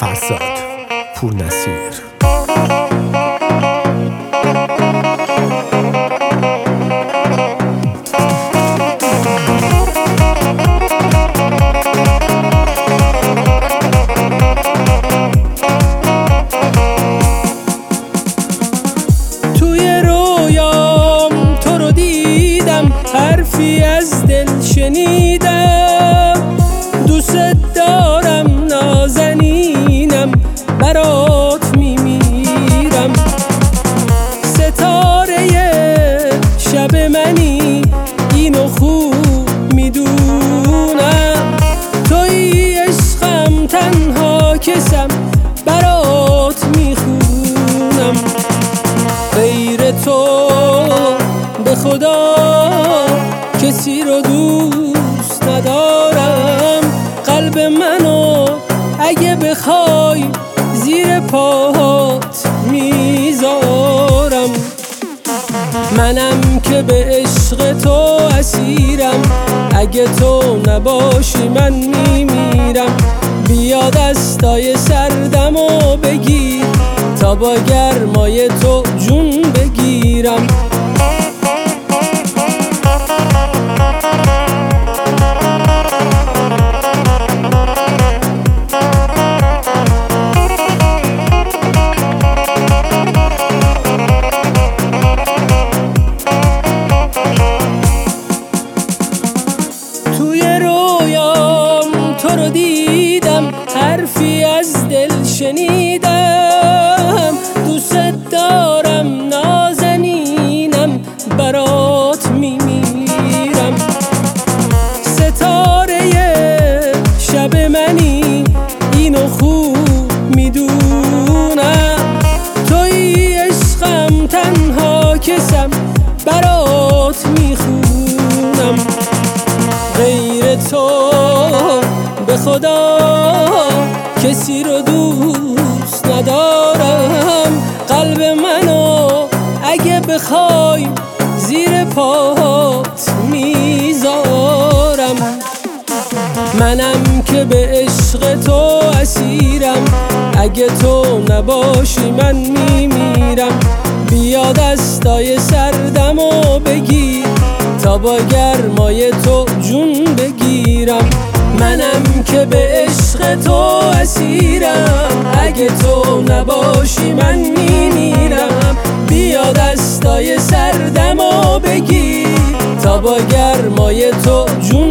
فرزاد پورنصیر. توی رویام تو رو دیدم، حرفی از دل شنیدم، دوست دارم نازنینم، برات میمیرم. ستاره شب منی، اینو خوب میدونم، توی عشقم تنها کسم، برات میخونم. غیر تو به خدا کسی رو دوست ندارم، قلب منو اگه بخوای زیر پاهات میذارم. منم که به عشق تو اسیرم، اگه تو نباشی من میمیرم. بیا دستای سردمو بگیر تا با گرمای تو جون بگیرم. توی رویام تو رو دیدم، حرفی از دل شنیدم، دوست دارم نازنینم، برات میمیرم. ستاره شب منی، اینو خوب میدونم، توی عشقم تنها کسم، برات میخونم. غیر تو به خدا کسی رو دوست ندارم، قلب منو اگه بخوای زیر پاهات میذارم. منم که به عشق تو اسیرم، اگه تو نباشی من میمیرم. بیا دستای سردمو بگیر تا با گرمای تو جون بگیرم. منم که به عشق تو اسیرم، اگه تو نباشی من میمیرم. بیا دستای سردمو بگیر تا با گرمای تو جون